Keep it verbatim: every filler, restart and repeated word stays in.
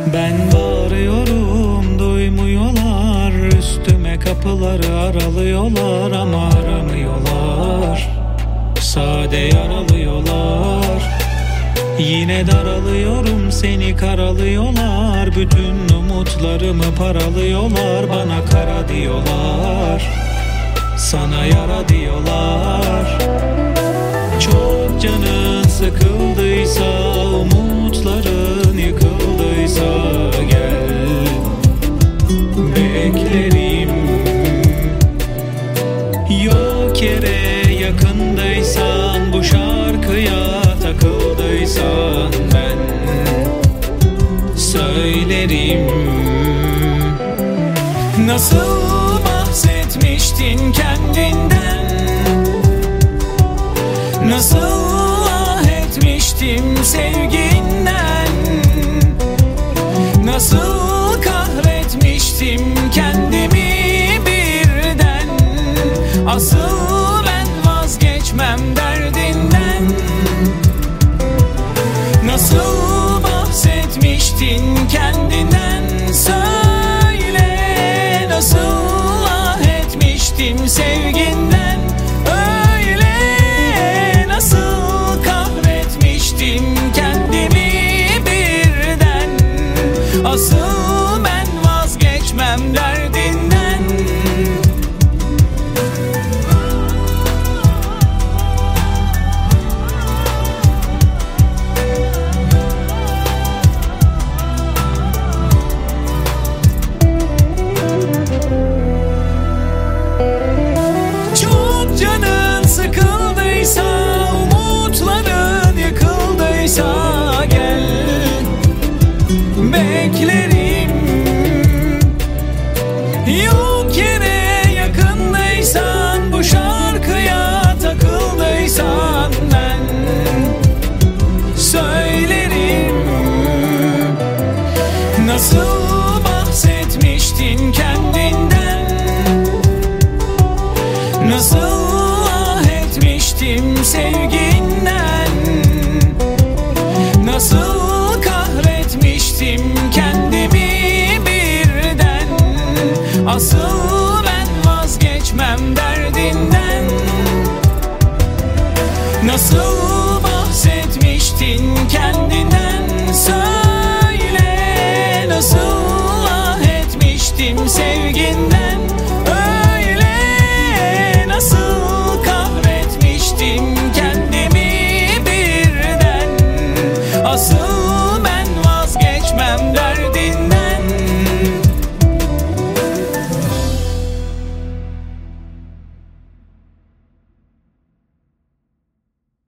Ben bağırıyorum duymuyorlar, üstüme kapıları aralıyorlar ama aramıyorlar, sade yaralıyorlar. Yine daralıyorum, seni karalıyorlar, bütün umutlarımı paralıyorlar. Bana kara diyorlar, sana yara diyorlar. Çok canın sıkıldıysa, umutların yıkıldıysa gel, beklerim. Yok yere yakındaysan, bu şarkıya takıldıysan ben söylerim. Nasıl bahsetmiştin kendinden, nasıl ah etmiştim sevginden, nasıl kahretmiştim kendimi birden. Asıl ben vazgeçmem derdinden. Nasıl bahsetmiştin kendinden, söyle. Nasıl ah etmiştim sevginden, öyle. Nasıl kahretmiştim kendimi birden. Asıl ben vazgeçmem derdinden. Çok canın sıkıldıysa, umutların yıkıldıysa gel, beklerim. Yok yere yakındaysan, bu şarkıya takıldıysan ben söylerim. Nasıl bahsetmiştin kendinden, nasıl ah etmiştim sevginden, nasıl kahretmiştim kendimi birden. Asıl ben vazgeçmem derdinden. Nasıl bahsetmiştin kendinden, söyle. Nasıl ah etmiştim sevginden.